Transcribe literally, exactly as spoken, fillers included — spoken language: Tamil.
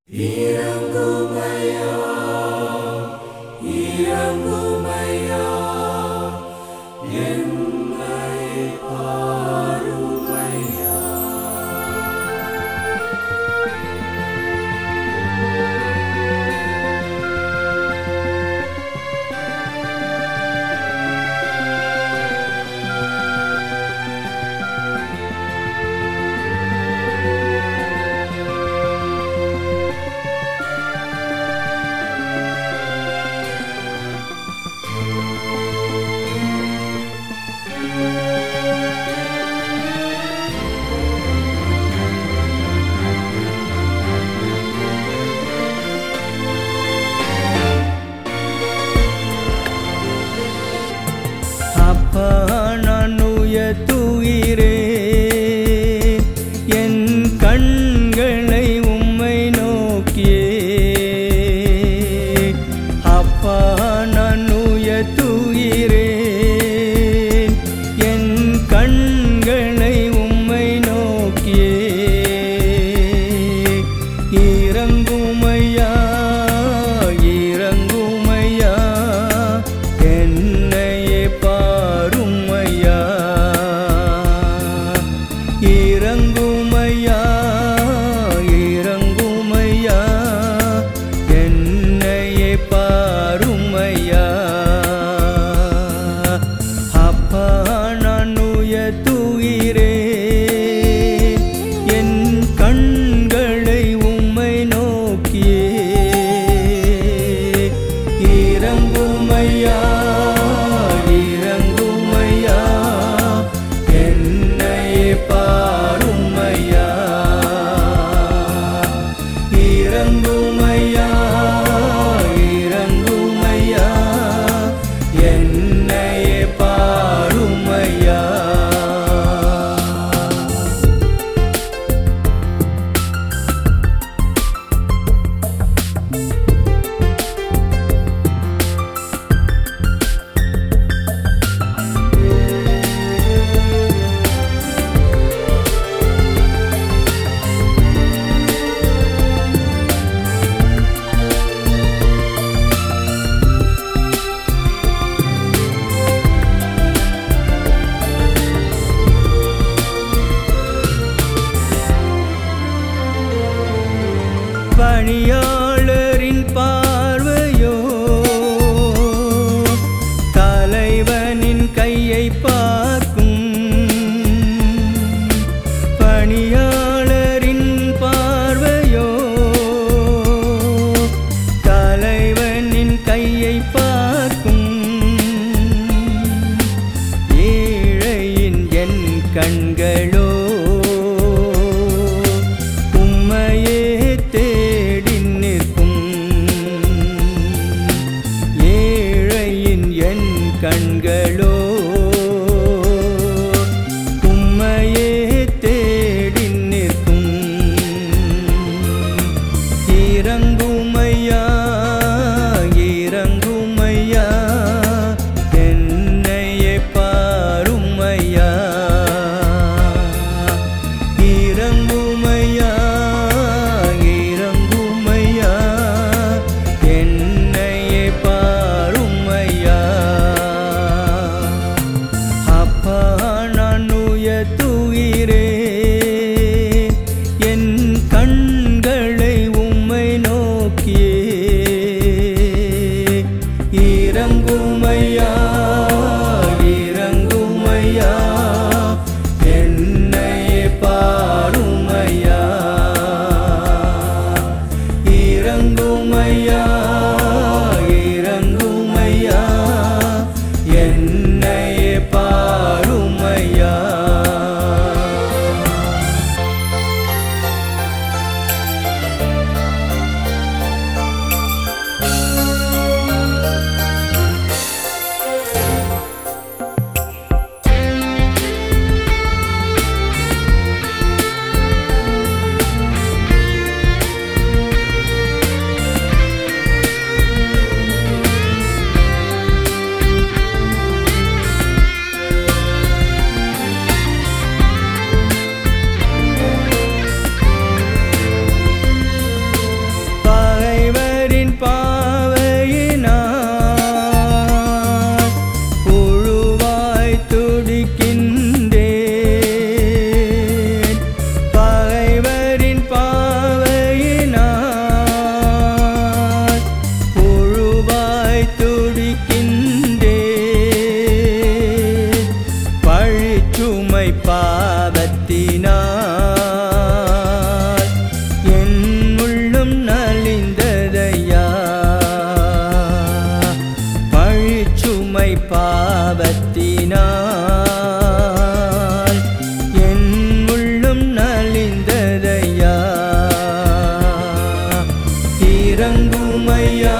இறங்குமையா இறங்குமையா என்னை பாருமையா. அப்பா நான் உயர்த்துகிறேன் என் கண்களை உம்மை நோக்கியே. அப்பா நான் உயர்த்துகிறேன் என் கண்களை உம்மை நோக்கியே. இறங்குமையா இறங்குமையா என்னையே பாருமையா. இறங்குமையா இறங்குமையா என்னையே பாருமையா. அப்பா நான் உயர்த்துகிறேன் என் கண்களை உம்மை நோக்கியே. இறங்குமையா இறங்குமையா என்னையே பாருமையா. இறங்குமையா இறங்குமையா என்னையே பாருமையா. பணியாளரின் பார்வையோ தலைவனின் கையை பார்க்கும். பணியாளரின் பார்வையோ தலைவனின் கையை பார்க்கும். ஏழையின் என் கண்களோ உம்மையே தேடி நிற்கும். ஏழையின் என் கண்களோ உம்மையே தேடி நிற்கும். இறங்குமையா இறங்குமையா என்னையே பாருமையா. இறங்குமையா இறங்குமையா என்னையே பாருமையா. அப்பா நான் உயர்த்துகிறேன் என் கண்களை உம்மை நோக்கியே. இறங்குமையா